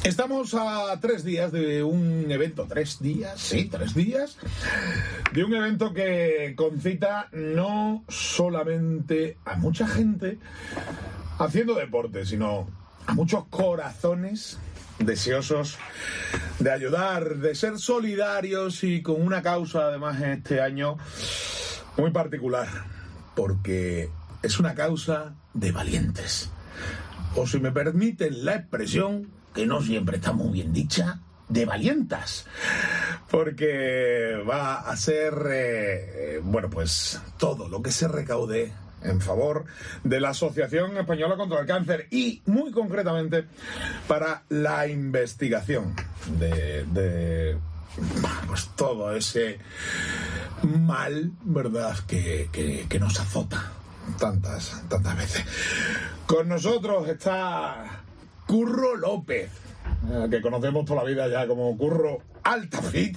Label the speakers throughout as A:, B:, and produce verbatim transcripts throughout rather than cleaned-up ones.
A: Estamos a tres días de un evento, tres días, sí, tres días, de un evento que concita no solamente a mucha gente haciendo deporte, sino a muchos corazones deseosos de ayudar, de ser solidarios y con una causa además este año muy particular, porque es una causa de valientes, o si me permiten la expresión, que no siempre está muy bien dicha, de valientas, porque va a ser, eh, bueno, pues todo lo que se recaude en favor de la Asociación Española contra el Cáncer y, muy concretamente, para la investigación de, de pues todo ese mal, ¿verdad?, que, que, que nos azota tantas, tantas veces. Con nosotros está Curro López, que conocemos toda la vida ya como Curro Altafit,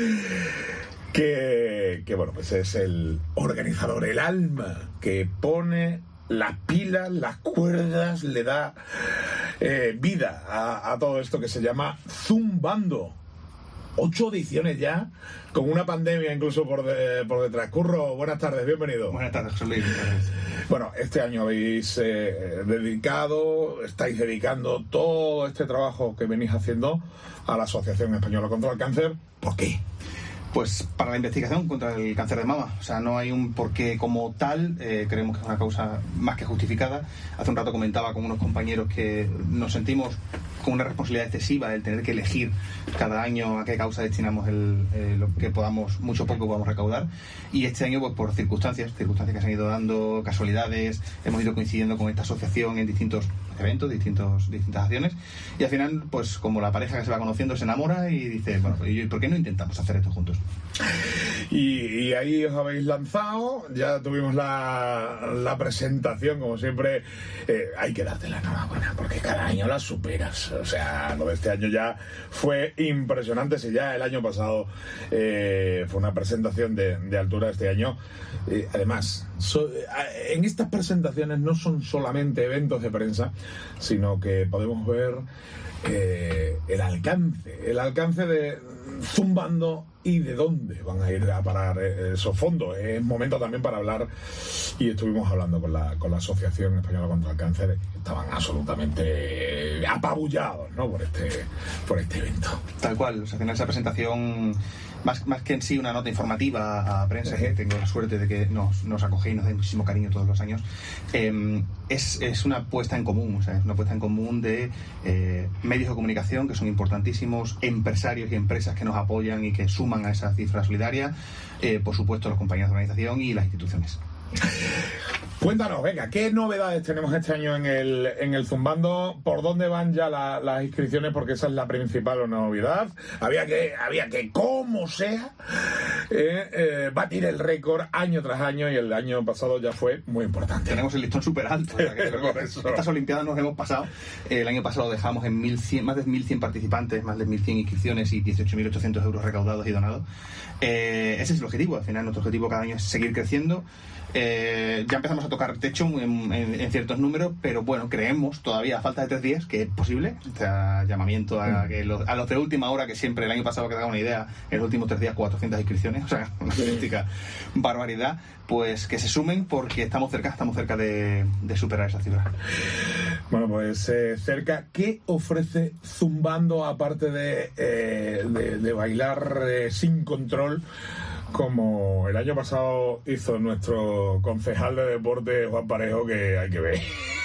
A: que, que bueno, pues es el organizador, el alma que pone las pilas, las cuerdas, le da eh, vida a, a todo esto que se llama Zumbando. Ocho ediciones ya, con una pandemia incluso por, de, por detrás. Curro, buenas tardes, bienvenido.
B: Buenas tardes, José Luis.
A: Bueno, este año habéis eh, dedicado, estáis dedicando todo este trabajo que venís haciendo a la Asociación Española contra el Cáncer. ¿Por qué?
B: Pues para la investigación contra el cáncer de mama. O sea, no hay un porqué como tal. Eh, creemos que es una causa más que justificada. Hace un rato comentaba con unos compañeros que nos sentimos con una responsabilidad excesiva el tener que elegir cada año a qué causa destinamos el, eh, lo que podamos, mucho o poco podamos recaudar. Y este año, pues por circunstancias, circunstancias que se han ido dando, casualidades, hemos ido coincidiendo con esta asociación en distintos eventos, distintos, distintas acciones. Y al final, pues como la pareja que se va conociendo se enamora y dice, bueno, pues, ¿por qué no intentamos hacer esto juntos?
A: Y, y ahí os habéis lanzado, ya tuvimos la, la presentación, como siempre. Eh, hay que darte la enhorabuena, porque cada año la superas. O sea, lo de este año ya fue impresionante. Si ya el año pasado eh, fue una presentación de, de altura, este año, eh, además, so, en estas presentaciones no son solamente eventos de prensa, sino que podemos ver eh, el alcance, el alcance de Zumbando y de dónde van a ir a parar esos fondos. Es momento también para hablar, y estuvimos hablando con la, con la Asociación Española contra el Cáncer, estaban absolutamente apabullados, ¿no?, por este, por este evento.
B: Tal cual, o sea, al final esa presentación, más, más que en sí una nota informativa a prensa, que tengo la suerte de que nos, nos acogéis y nos dais muchísimo cariño todos los años, eh, es, es una puesta en común, o sea, es una puesta en común de eh, medios de comunicación que son importantísimos, empresarios y empresas que nos apoyan y que suman a esa cifra solidaria, eh, por supuesto los compañeros de organización y las instituciones.
A: Cuéntanos, venga, ¿qué novedades tenemos este año en el, en el Zumbando? ¿Por dónde van ya la, las inscripciones? Porque esa es la principal novedad. Había que, había que como sea, eh, eh, batir el récord año tras año, y el año pasado ya fue muy importante.
B: Tenemos el listón súper alto. O sea, que creo que estas Olimpiadas nos hemos pasado. Eh, el año pasado dejamos en mil cien, más de mil cien participantes, más de mil cien inscripciones y dieciocho mil ochocientos euros recaudados y donados. Eh, ese es el objetivo. Al final, nuestro objetivo cada año es seguir creciendo. Eh, ya empezamos a tocar techo en, en, en ciertos números, pero bueno, creemos todavía a falta de tres días que es posible. O sea, llamamiento a, que los, a los de última hora, que siempre el año pasado, que te haga una idea, en los últimos tres días cuatrocientas inscripciones, o sea, una auténtica barbaridad, pues que se sumen, porque estamos cerca, estamos cerca de, de superar esa cifra.
A: Bueno, pues eh, cerca, ¿qué ofrece Zumbando aparte de, eh, de, de bailar eh, sin control, como el año pasado hizo nuestro concejal de deporte, Juan Parejo, que hay que ver?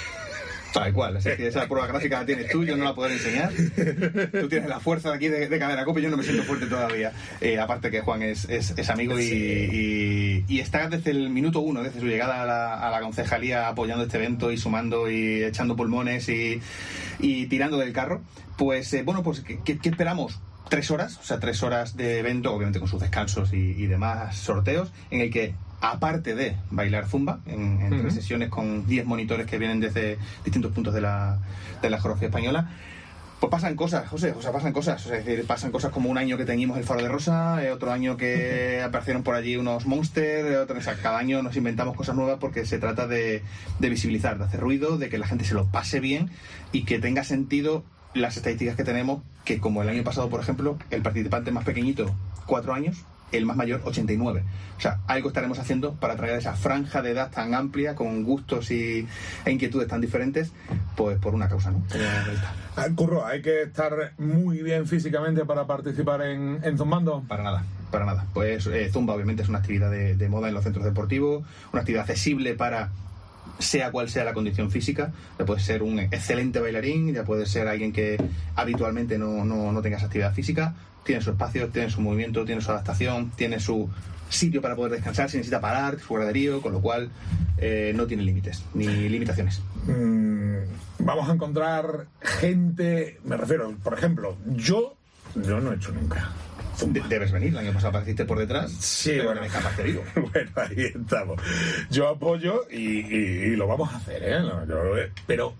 B: Tal cual, es que esa prueba gráfica la tienes tú, yo no la puedo enseñar. Tú tienes la fuerza de aquí de, de Cadena Cope, yo no me siento fuerte todavía. Eh, aparte que Juan es, es, es amigo y, y, y está desde el minuto uno, desde su llegada a la, a la concejalía, apoyando este evento y sumando y echando pulmones y, y tirando del carro. Pues eh, bueno, pues ¿qué, qué esperamos? Tres horas, o sea, tres horas de evento, obviamente con sus descansos y, y demás sorteos, en el que, aparte de bailar zumba, en, en uh-huh. tres sesiones con diez monitores que vienen desde distintos puntos de la, de la geografía española, pues pasan cosas, José, o sea, pasan cosas, o sea, es decir, pasan cosas como un año que teníamos el Faro de Rosa, eh, otro año que aparecieron por allí unos Monster, otro, o sea, cada año nos inventamos cosas nuevas porque se trata de, de visibilizar, de hacer ruido, de que la gente se lo pase bien y que tenga sentido las estadísticas que tenemos, que como el año pasado, por ejemplo, el participante más pequeñito, cuatro años, el más mayor, ochenta y nueve. O sea, algo estaremos haciendo para traer esa franja de edad tan amplia, con gustos y, e inquietudes tan diferentes, pues por una causa, ¿no?
A: Curro, ¿hay que estar muy bien físicamente para participar en, en Zumbando?
B: Para nada, para nada. Pues eh, Zumba obviamente es una actividad de, de moda en los centros deportivos, una actividad accesible para sea cual sea la condición física. Ya puedes ser un excelente bailarín, ya puedes ser alguien que habitualmente no, no, no tenga esa actividad física. Tiene su espacio, tiene su movimiento, tiene su adaptación, tiene su sitio para poder descansar, si necesita parar, su graderío, con lo cual eh, no tiene límites ni limitaciones.
A: Mm, vamos a encontrar gente, me refiero, por ejemplo, yo, yo no he hecho nunca.
B: De- debes venir, el año pasado apareciste por detrás.
A: Sí,
B: pero
A: bueno,
B: me escapaste vivo.
A: Bueno, ahí estamos. Yo apoyo y, y, y lo vamos a hacer, ¿eh? No, yo, pero,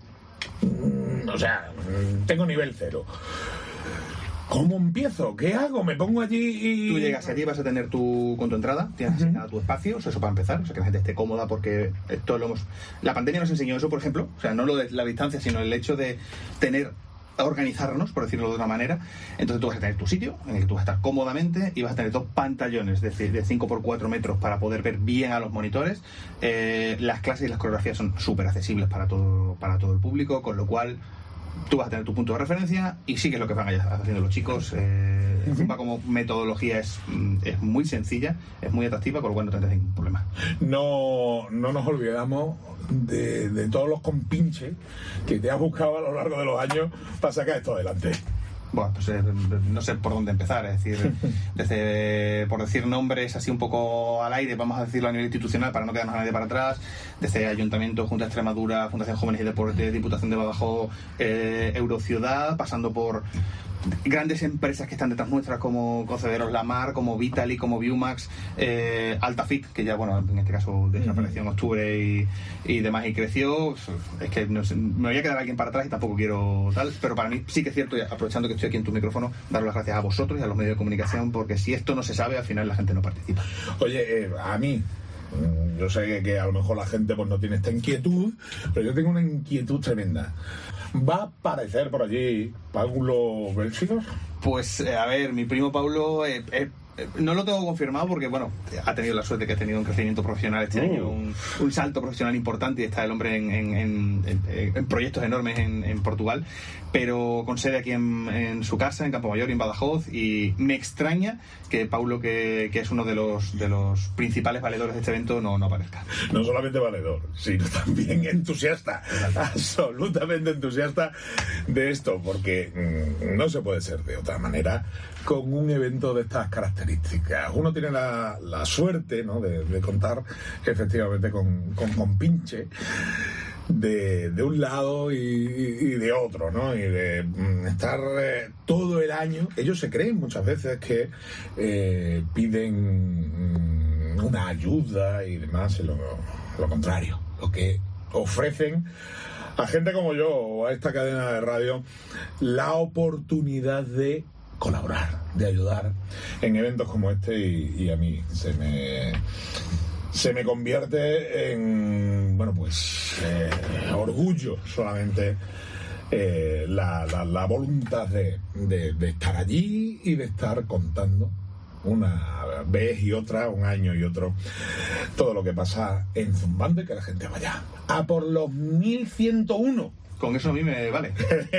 A: mm, o sea, mm, tengo nivel cero. ¿Cómo empiezo? ¿Qué hago? ¿Me pongo allí y...?
B: Tú llegas allí, vas a tener tu, con tu entrada, tienes
A: Uh-huh.
B: asignado tu espacio, o sea, eso para empezar, o sea, que la gente esté cómoda, porque esto lo hemos... La pandemia nos enseñó eso, por ejemplo, o sea, no lo de la distancia, sino el hecho de tener, organizarnos, por decirlo de una manera. Entonces tú vas a tener tu sitio, en el que tú vas a estar cómodamente, y vas a tener dos pantallones de, de cinco por cuatro metros para poder ver bien a los monitores. Eh, las clases y las coreografías son súper accesibles para todo, para todo el público, con lo cual tú vas a tener tu punto de referencia y sigues lo que van haciendo los chicos. Eh,
A: Uh-huh.
B: Zumba como metodología es, es muy sencilla, es muy atractiva, con lo cual no tendrás ningún problema.
A: No, no nos olvidamos de, de todos los compinches que te has buscado a lo largo de los años para sacar esto adelante.
B: Bueno, pues eh, no sé por dónde empezar, es decir, desde, por decir nombres así un poco al aire, vamos a decirlo a nivel institucional para no quedarnos a nadie para atrás, desde Ayuntamiento, Junta de Extremadura, Fundación Jóvenes y Deportes, Diputación de Badajoz, eh, Eurociudad, pasando por grandes empresas que están detrás nuestras como Concederos Lamar, como Vitali, como Viewmax, eh, Altafit, que ya, bueno, en este caso desapareció en octubre y, y demás y creció. Es que no sé, me voy a quedar alguien para atrás y tampoco quiero tal, pero para mí sí que es cierto, y aprovechando que estoy aquí en tu micrófono, dar las gracias a vosotros y a los medios de comunicación, porque si esto no se sabe, al final la gente no participa.
A: Oye, eh, a mí, mm, yo sé que, que a lo mejor la gente pues no tiene esta inquietud, pero yo tengo una inquietud tremenda. ¿Va a aparecer por allí Paulo Bélsigos?
B: Pues, eh, a ver, mi primo Paulo, eh, eh, eh, no lo tengo confirmado porque, bueno, ha tenido la suerte que ha tenido un crecimiento profesional este
A: Uh.
B: año, un, un salto profesional importante, y está el hombre en, en, en, en, en proyectos enormes en, en Portugal, pero con sede aquí en, en su casa, en Campo Mayor y en Badajoz, y me extraña que Paulo, que, que es uno de los, de los principales valedores de este evento, no, no aparezca.
A: No solamente valedor, sino también entusiasta, absolutamente entusiasta de esto, porque mmm, no se puede ser de otra manera con un evento de estas características. Uno tiene la, la suerte, ¿no?, de, de contar efectivamente con, con, con pinche de, de un lado y, y de otro, ¿no? Y de mm, estar eh, todo el año. Ellos se creen muchas veces que eh, piden mm, una ayuda y demás, y lo, lo contrario, lo que ofrecen a gente como yo o a esta cadena de radio la oportunidad de colaborar, de ayudar en eventos como este, y, y a mí se me se me convierte en, bueno, pues eh, orgullo solamente eh, la, la, la voluntad de, de, de estar allí y de estar contando una vez y otra, un año y otro, todo lo que pasa en Zumbando, y que la gente vaya a por los mil ciento uno.
B: Con eso a mí me vale.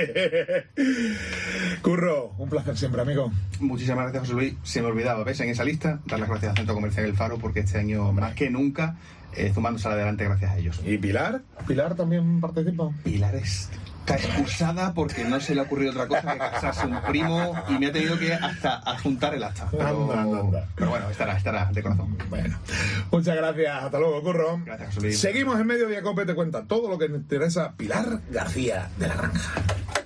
A: Curro, un placer siempre, amigo.
B: Muchísimas gracias, José Luis. Se me olvidaba, ¿ves? En esa lista, dar las gracias al Centro Comercial El Faro, porque este año, más que nunca, eh, Zumbando sale adelante gracias a ellos.
A: ¿Y Pilar? ¿Pilar también participa?
B: Pilar está excusada porque no se le ha ocurrido otra cosa que casarse un primo, y me ha tenido que hasta adjuntar el acta. Pero,
A: Anda, anda, anda.
B: pero bueno, estará, estará de corazón.
A: Bueno, muchas gracias. Hasta luego, Curro.
B: Gracias, José Luis.
A: Seguimos en Mediodía Cope, te cuenta todo lo que nos interesa Pilar García de la Granja.